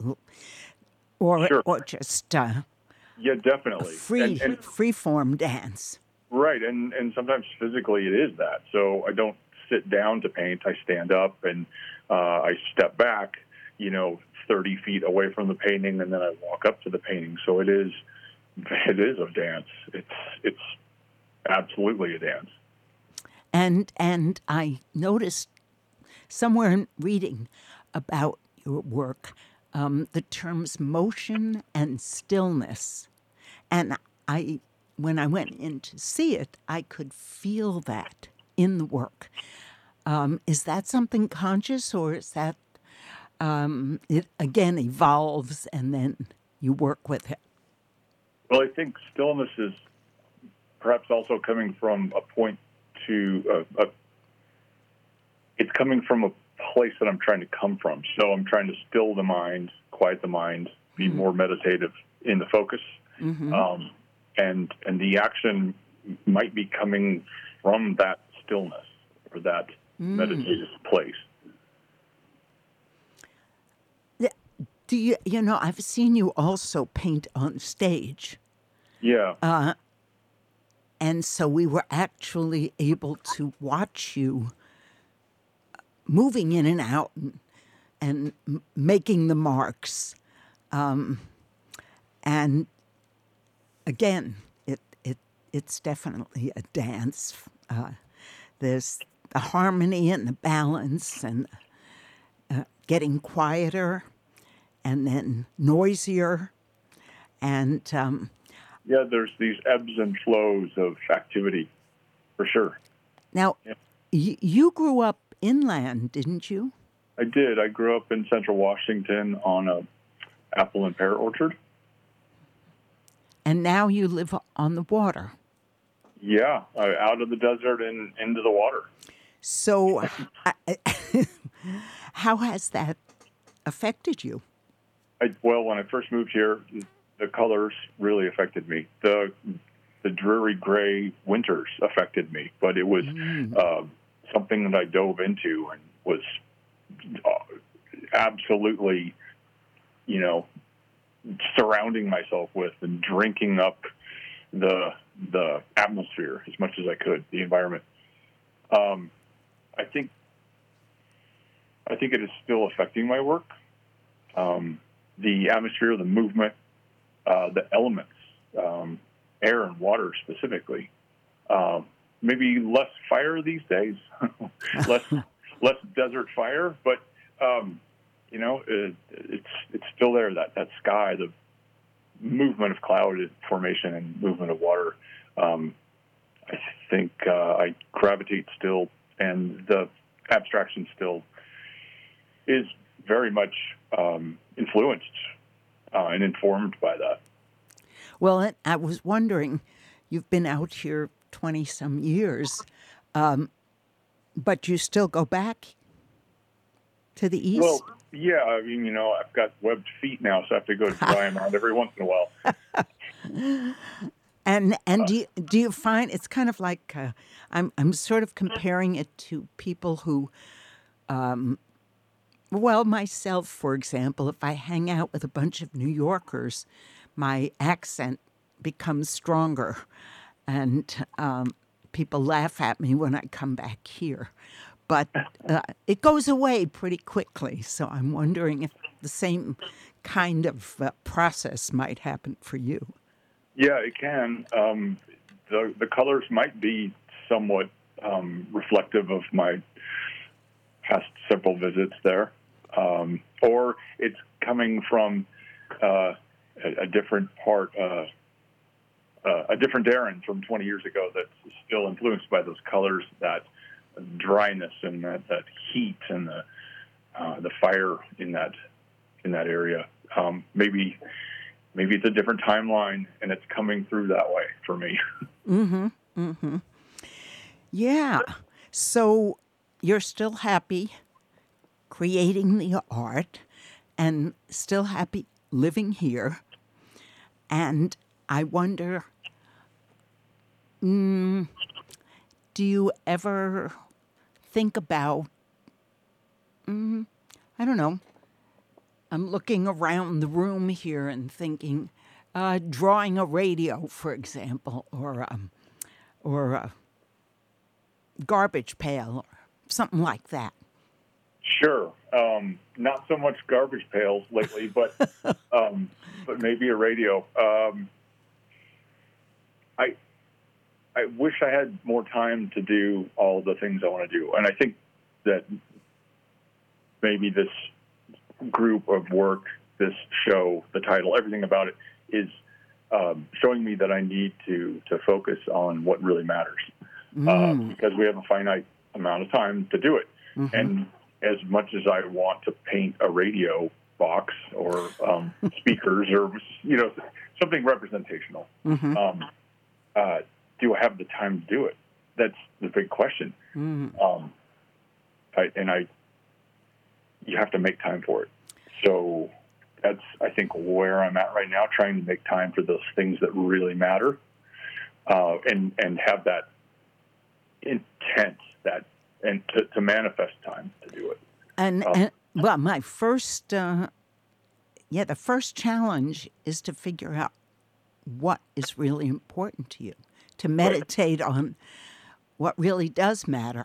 or Sure. or just uh, Yeah, a definitely. free And, and free form dance. right, and and sometimes physically it is that. So I don't sit down to paint. I stand up and uh, I step back, you know, thirty feet away from the painting, and then I walk up to the painting. So it is it is a dance. It's it's absolutely a dance. And and I noticed somewhere in reading about your work um, the terms motion and stillness, and I when I went in to see it, I could feel that in the work. Um, is that something conscious, or is that um, it again evolves and then you work with it? Well, I think stillness is perhaps also coming from a point to uh, a, it's coming from a place that I'm trying to come from. So I'm trying to still the mind, quiet the mind, be more meditative in the focus. Mm-hmm. Um, and and the action might be coming from that stillness or that Mm. meditative place. Do you, you know, I've seen you also paint on stage. Yeah. Uh, and so we were actually able to watch you moving in and out and, and m- making the marks. Um, and again, it, it it's definitely a dance. Uh, there's the harmony and the balance and uh, getting quieter and then noisier. And um, Yeah, there's these ebbs and flows of activity, for sure. now, Yeah. y- you grew up inland, didn't you? I did. I grew up in Central Washington on a apple and pear orchard. And now you live on the water. Yeah, uh, out of the desert and into the water. So, I- how has that affected you? I, well, when I first moved here, the colors really affected me. The the dreary gray winters affected me, but it was uh, something that I dove into and was uh, absolutely, you know, surrounding myself with and drinking up the the atmosphere as much as I could, the environment. Um, I think I think it is still affecting my work. Um, the atmosphere, the movement, uh, the elements, um, air and water specifically. Um, maybe less fire these days, less less desert fire, but um, you know, it, it's it's still there. That that sky, the movement of cloud formation and movement of water. Um, I think uh, I gravitate still, and the abstraction still is very much um, influenced uh, and informed by that. Well, and I was wondering, you've been out here twenty some years, um, but you still go back to the east? Well, yeah, I mean, you know, I've got webbed feet now, so I have to go dry them out every once in a while. And and do you, do you find it's kind of like uh, I'm I'm sort of comparing it to people who, um, well, myself, for example, if I hang out with a bunch of New Yorkers, my accent becomes stronger, and um, people laugh at me when I come back here, but uh, it goes away pretty quickly. So I'm wondering if the same kind of uh, process might happen for you. Yeah, it can. Um, the the colors might be somewhat um, reflective of my past several visits there, um, or it's coming from uh, a, a different part, uh, uh, a different Darren from twenty years ago that's still influenced by those colors, that dryness and that, that heat and the uh, the fire in that in that area. Um, maybe. Maybe it's a different timeline, and it's coming through that way for me. Mm-hmm. Mm-hmm. Yeah. So you're still happy creating the art and still happy living here. And I wonder, mm, do you ever think about, mm, I don't know, I'm looking around the room here and thinking, uh, drawing a radio, for example, or um, or a garbage pail, or something like that. Sure, um, not so much garbage pails lately, but um, but maybe a radio. Um, I I wish I had more time to do all the things I want to do, and I think that maybe this group of work, this show, the title, everything about it is um, showing me that I need to to focus on what really matters, Mm. uh, because we have a finite amount of time to do it. Mm-hmm. And as much as I want to paint a radio box or um, speakers or you know something representational, Mm-hmm. um, uh, do I have the time to do it? That's the big question. Mm. Um, I, and I. You have to make time for it. So that's, I think, where I'm at right now, trying to make time for those things that really matter, uh, and, and have that intent, that, and to, to manifest time to do it. And, Um, and well, my first, uh, yeah, the first challenge is to figure out what is really important to you, to meditate on what really does matter.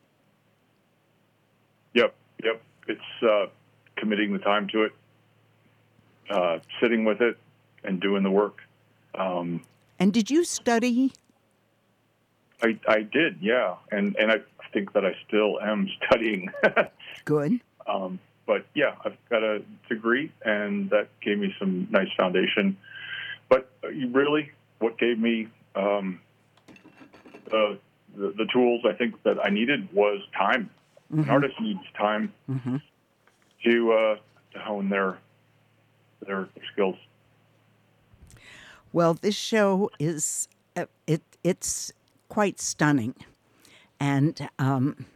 Yep, yep. It's uh, committing the time to it, uh, sitting with it, and doing the work. Um, And did you study? I, I did, yeah, and and I think that I still am studying. Good. um, but yeah, I've got a degree, and that gave me some nice foundation. But really, what gave me um, the, the the tools I think that I needed was time. Mm-hmm. An artist needs time Mm-hmm. to uh, to hone their their skills. Well, this show is uh, it it's quite stunning, and um,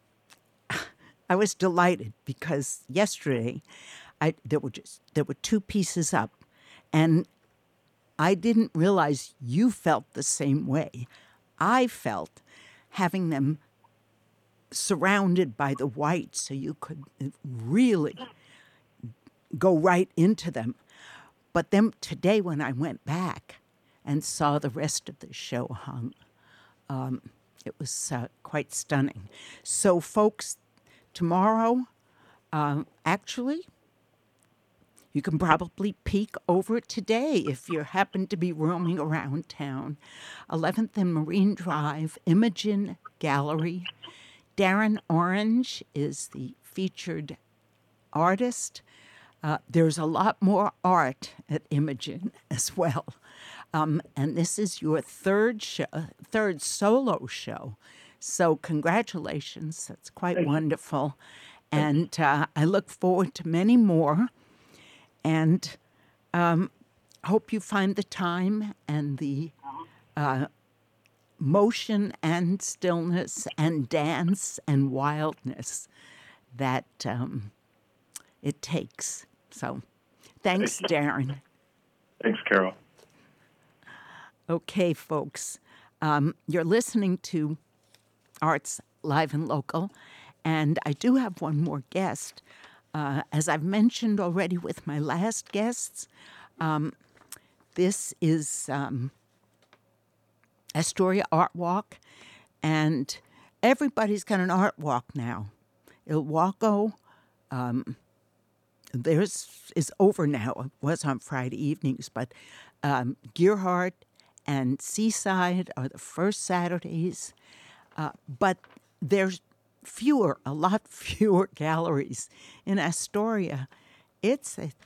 I was delighted because yesterday I there were just there were two pieces up, and I didn't realize you felt the same way. I felt having them surrounded by the white so you could really go right into them. But then today when I went back and saw the rest of the show hung, um, it was uh, quite stunning. So folks, tomorrow, um, actually, you can probably peek over today if you happen to be roaming around town. eleventh and Marine Drive, Imogen Gallery. Darren Orange is the featured artist. Uh, there's a lot more art at Imogen as well. Um, and this is your third show, third solo show. So congratulations. That's quite wonderful. And uh, I look forward to many more. And um, hope you find the time and the uh, motion and stillness and dance and wildness that um, it takes. So thanks, Darren. Thanks, Carol. Okay, folks, um, you're listening to Arts Live and Local, and I do have one more guest. Uh, as I've mentioned already with my last guests, um, this is um, Astoria Art Walk, and everybody's got an art walk now. Ilwaco, um, theirs is over now. It was on Friday evenings, but um, Gearhart and Seaside are the first Saturdays. Uh, but there's fewer, a lot fewer galleries. In Astoria, it's a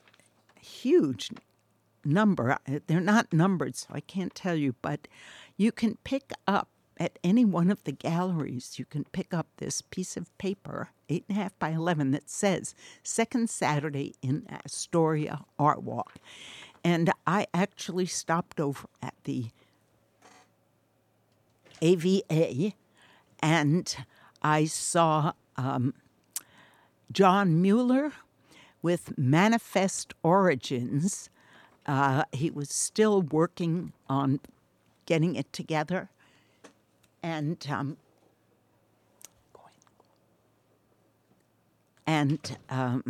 huge number. They're not numbered, so I can't tell you, but you can pick up at any one of the galleries, you can pick up this piece of paper, eight and a half by eleven, that says Second Saturday in Astoria Art Walk. And I actually stopped over at the A V A, and I saw um, John Mueller with Manifest Origins. Uh, he was still working on getting it together. And um, and um,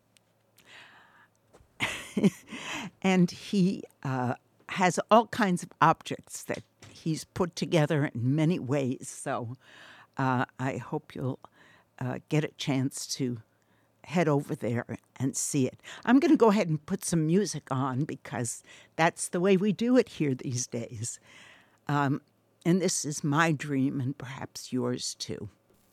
and he uh, has all kinds of objects that he's put together in many ways. So uh, I hope you'll uh, get a chance to head over there and see it. I'm going to go ahead and put some music on because that's the way we do it here these days. Um, And this is my dream, and perhaps yours too.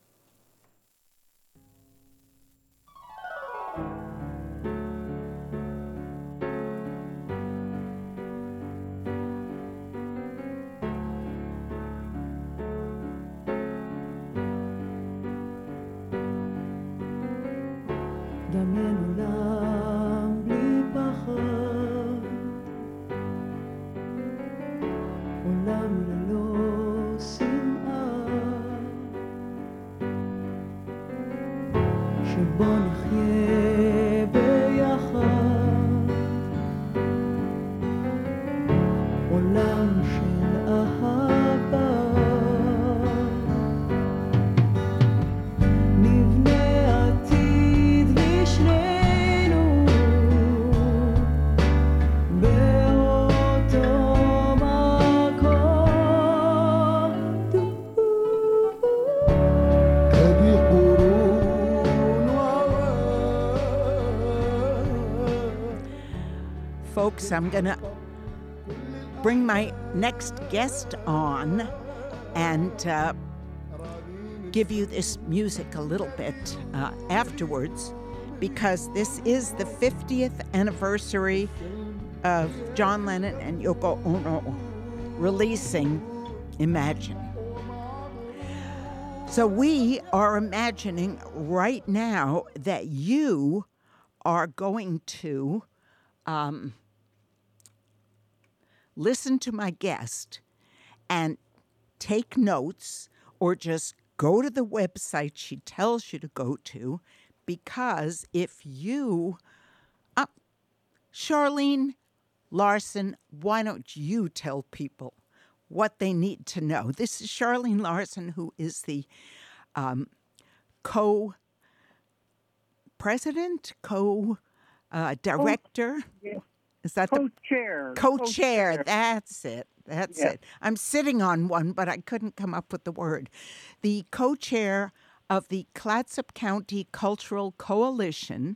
דמיינו עולם בלי פחד, עולם ללא שנאה, שבו נחיה ביחד של אהבה נבנה עתיד לשנינו באותו מקום Folks, I'm going to bring my next guest on and uh, give you this music a little bit uh, afterwards, because this is the fiftieth anniversary of John Lennon and Yoko Ono releasing Imagine. So we are imagining right now that you are going to um, listen to my guest and take notes, or just go to the website she tells you to go to, because if you, uh, Charlene Larson, why don't you tell people what they need to know? This is Charlene Larson, who is the um, co-president, co-director. Co- yeah. Is that Co-chair. the co-chair? That's it. That's Yeah. it. I'm sitting on one, but I couldn't come up with the word. The co-chair of the Clatsop County Cultural Coalition.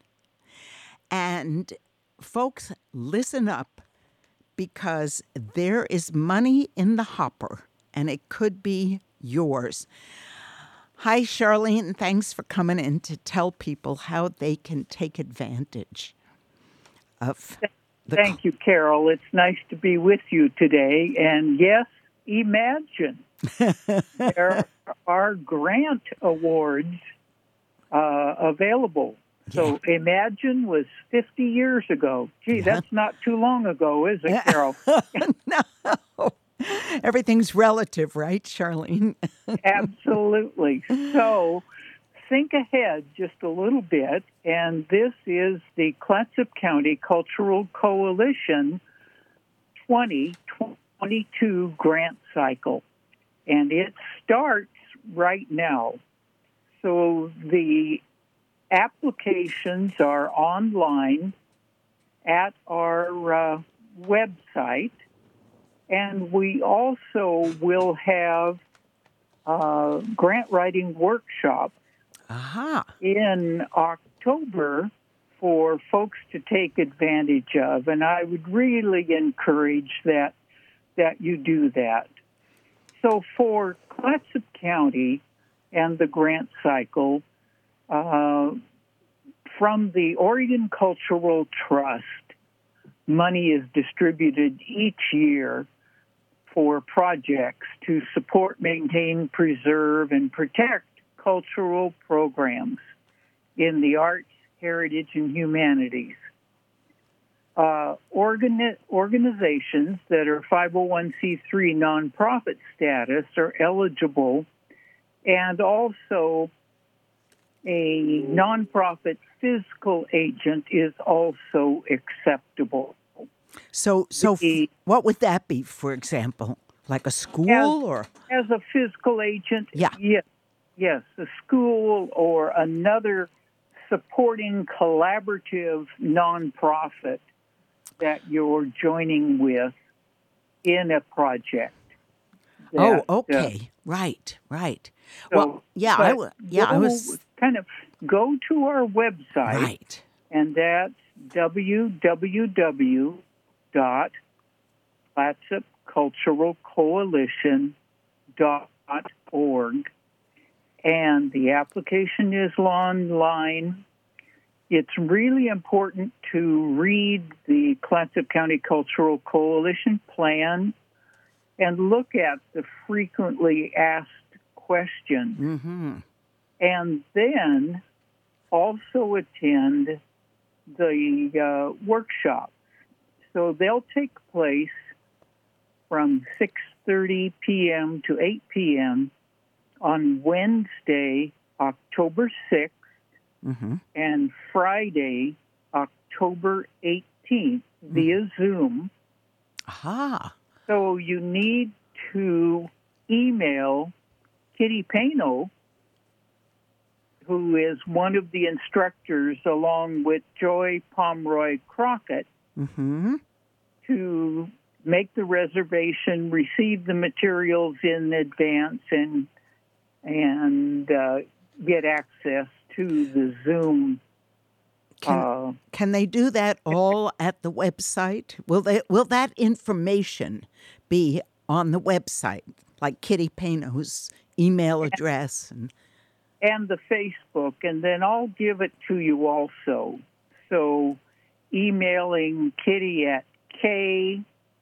And folks, listen up, because there is money in the hopper, and it could be yours. Hi, Charlene. Thanks for coming in to tell people how they can take advantage of the Thank you, Carol. It's nice to be with you today. And yes, imagine. There are grant awards uh, available. So Imagine was fifty years ago. Gee, that's not too long ago, is it, Carol? No. Everything's relative, right, Charlene? Absolutely. So think ahead just a little bit, and this is the Clatsop County Cultural Coalition twenty twenty-two grant cycle, and it starts right now. So the applications are online at our uh, website, and we also will have a grant writing workshop Aha. in October for folks to take advantage of, and I would really encourage that that you do that. So for Clatsop County and the grant cycle, uh, from the Oregon Cultural Trust, money is distributed each year for projects to support, maintain, preserve, and protect cultural programs in the arts, heritage, and humanities. Uh, organi- organizations that are five oh one c three nonprofit status are eligible, and also a nonprofit fiscal agent is also acceptable. So, so f- The- what would that be, for example? Like a school As- or? As a fiscal agent, Yeah. yes, yes, a school or another supporting collaborative nonprofit that you're joining with in a project. Oh, that, uh, okay. Right, right. so- well, yeah, I but w- yeah, I go- was kind of go to our website, right. and that's w w w dot clatsop cultural coalition dot org, and the application is online. It's really important to read the Clatsop County Cultural Coalition plan and look at the frequently asked questions, Mm-hmm. and then also attend the uh, workshops. So they'll take place from six thirty p.m. to eight p.m. on Wednesday, October sixth, Mm-hmm. and Friday, October eighteenth, via Zoom. Aha. So you need to email Kitty Pano, who is one of the instructors, along with Joy Pomeroy Crockett, Mm-hmm. to make the reservation, receive the materials in advance, and and uh, get access to the Zoom. Can, uh, can they do that all at the website? Will they? Will that information be on the website, like Kitty Pano's email address? And and the Facebook, and then I'll give it to you also. So emailing Kitty at K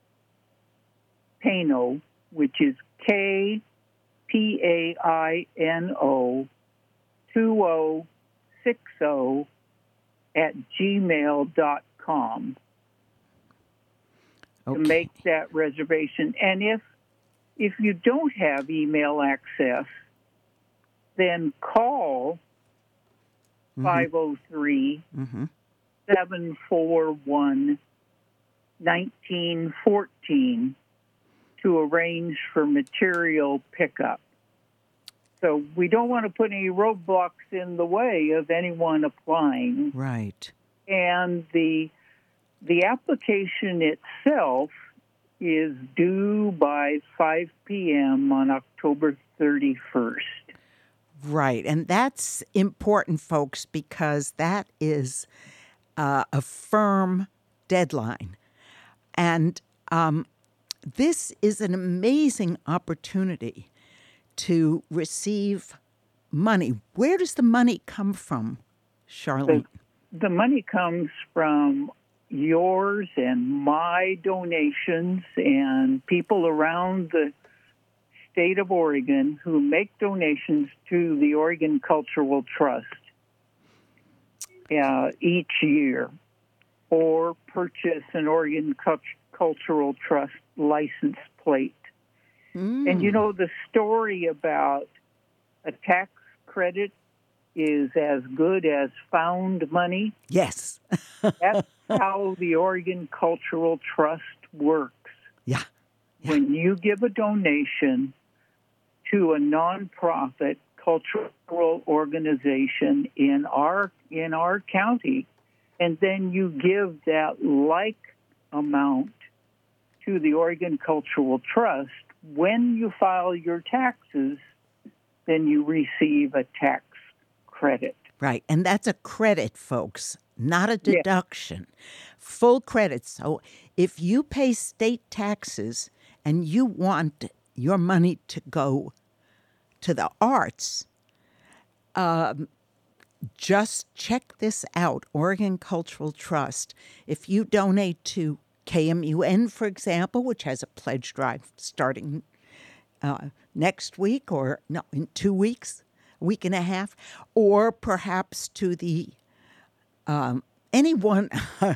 Pano, which is K P A I N O two oh six oh at gmail dot com okay. to make that reservation. And if if you don't have email access, then call five oh three, Mm-hmm. seven four one, one nine one four to arrange for material pickup. So we don't want to put any roadblocks in the way of anyone applying. Right. And the the application itself is due by five p.m. on October thirty-first. Right. And that's important, folks, because that is uh, a firm deadline. And um, this is an amazing opportunity to receive money. Where does the money come from, Charlene? The, the money comes from yours and my donations and people around the state of Oregon who make donations to the Oregon Cultural Trust uh, each year, or purchase an Oregon Cult- Cultural Trust license plate. Mm. And you know, the story about a tax credit is as good as found money. Yes. That's how the Oregon Cultural Trust works. Yeah. Yeah. When you give a donation to a nonprofit cultural organization in our in our county, and then you give that like amount to the Oregon Cultural Trust, when you file your taxes, then you receive a tax credit. Right. And that's a credit, folks, not a deduction. Yeah. Full credit. So if you pay state taxes and you want your money to go to the arts, um, just check this out, Oregon Cultural Trust. If you donate to K M U N, for example, which has a pledge drive starting uh, next week or no, in two weeks, a week and a half, or perhaps to the um, anyone,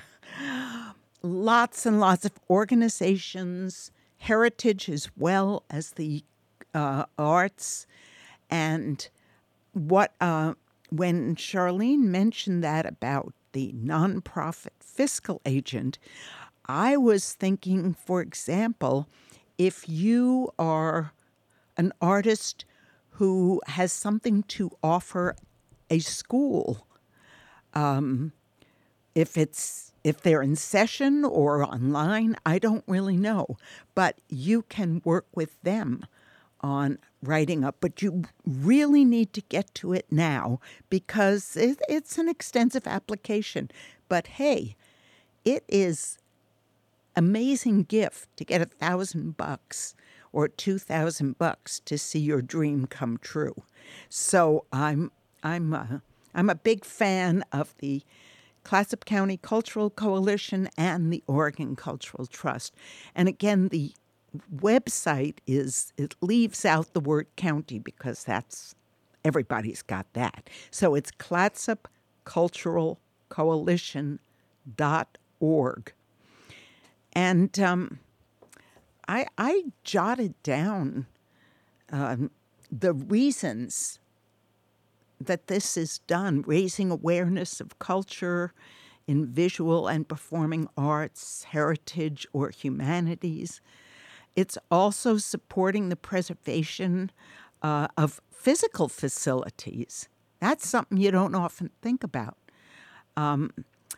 lots and lots of organizations, heritage as well as the uh, arts. And what uh, when Charlene mentioned that about the nonprofit fiscal agent, I was thinking, for example, if you are an artist who has something to offer a school, um, if it's if they're in session or online, I don't really know, but you can work with them on writing up. But you really need to get to it now because it, it's an extensive application. But hey, it is amazing gift to get a thousand bucks or two thousand bucks to see your dream come true. So I'm I'm a, I'm a big fan of the Clatsop County Cultural Coalition and the Oregon Cultural Trust. And again, the website is it leaves out the word county because that's everybody's got that. So it's clatsop cultural coalition dot org. And um, I, I jotted down um, the reasons that this is done, raising awareness of culture in visual and performing arts, heritage, or humanities. It's also supporting the preservation uh, of physical facilities. That's something you don't often think about. Um,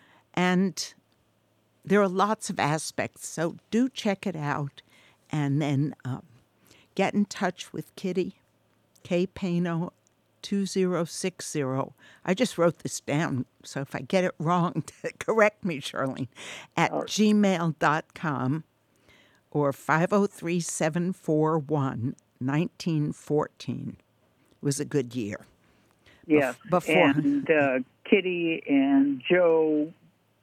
and there are lots of aspects, so do check it out. And then um, get in touch with Kitty, K. Pano, two zero six zero. I just wrote this down, so if I get it wrong, correct me, Charlene, at gmail dot com or five oh three, seven four one, one nine one four. It was a good year. Yes, Bef- before. and uh, Kitty and Joe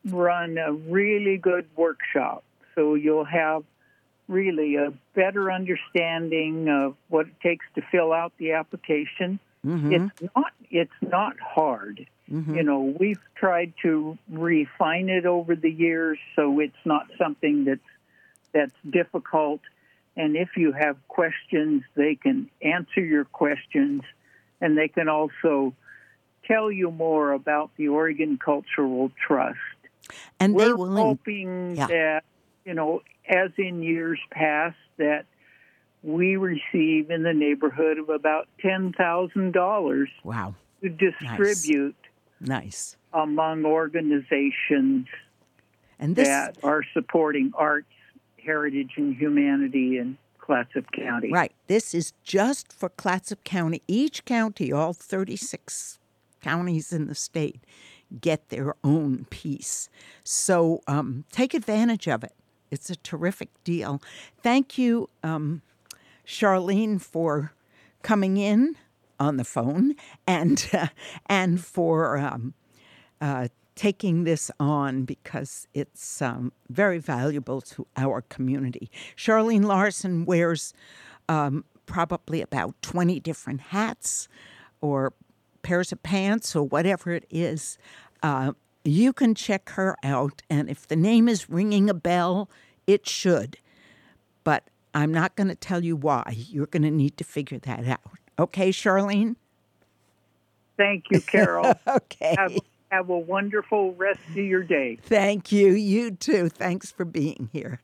run a really good workshop, so you'll have really a better understanding of what it takes to fill out the application. Mm-hmm. It's not it's not hard. Mm-hmm. You know, we've tried to refine it over the years, so it's not something that's that's difficult. And if you have questions, they can answer your questions, and they can also tell you more about the Oregon Cultural Trust. And We're they will. hoping yeah. that, you know, as in years past, that we receive in the neighborhood of about ten thousand dollars Wow. to distribute Nice. among organizations And this, that are supporting arts, heritage, and humanity in Clatsop County. right, this is just for Clatsop County. Each county, all thirty-six counties in the state, get their own piece. So um, take advantage of it. It's a terrific deal. Thank you, um, Charlene, for coming in on the phone and uh, and for um, uh, taking this on, because it's um, very valuable to our community. Charlene Larson wears um, probably about twenty different hats or pairs of pants or whatever it is. Uh, you can check her out, and if the name is ringing a bell, it should. But I'm not going to tell you why. You're going to need to figure that out. Okay, Charlene? Thank you, Carol. Okay. Have, have a wonderful rest of your day. Thank you. You too. Thanks for being here.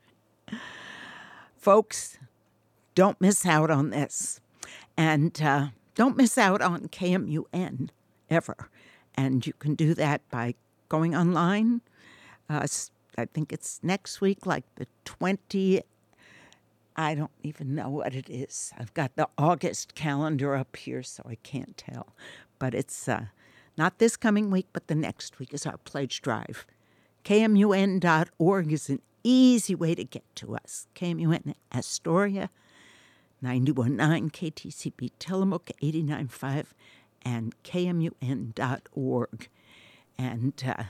Folks, don't miss out on this. And uh, don't miss out on K M U N ever. And you can do that by going online. Uh, I think it's next week, like the twentieth. I don't even know what it is. I've got the August calendar up here, so I can't tell. But it's uh, not this coming week, but the next week is our pledge drive. K M U N dot org is an easy way to get to us. K M U N Astoria, ninety-one point nine, K T C B Tillamook, eighty-nine point five, and K M U N dot org. And uh,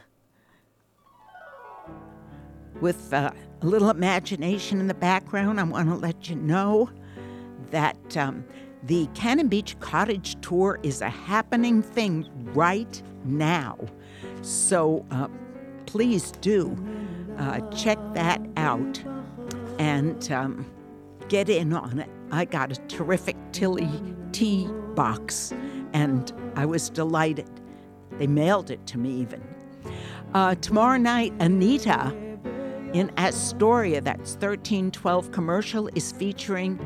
with uh, a little imagination in the background, I want to let you know that um, the Cannon Beach Cottage Tour is a happening thing right now. So uh, please do uh, check that out and um, get in on it. I got a terrific Tilly tea box, and I was delighted. They mailed it to me even. Uh, tomorrow night, Anita in Astoria, that's thirteen twelve Commercial, is featuring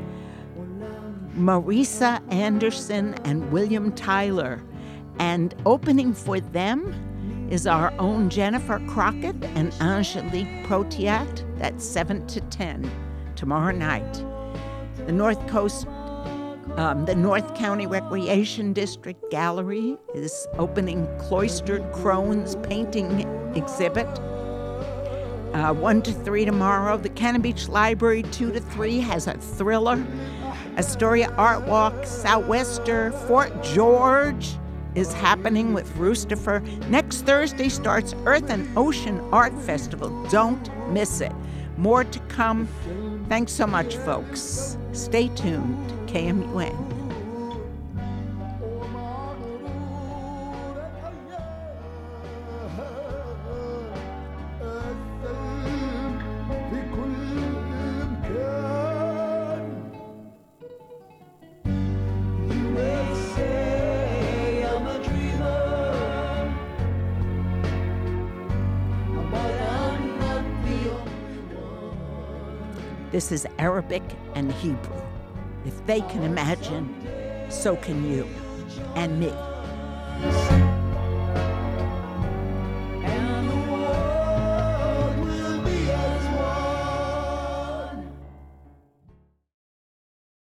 Marisa Anderson and William Tyler. And opening for them is our own Jennifer Crockett and Angelique Protiat. That's seven to ten tomorrow night. The North Coast, um, the North County Recreation District Gallery is opening Cloistered Crone's painting exhibit. Uh, one to three tomorrow. The Cannon Beach Library, two to three, has a thriller. Astoria Art Walk, Southwester, Fort George is happening with Roosterfer. Next Thursday starts Earth and Ocean Art Festival. Don't miss it. More to come. Thanks so much, folks. Stay tuned. K M U N. This is Arabic and Hebrew. If they can imagine, so can you and me.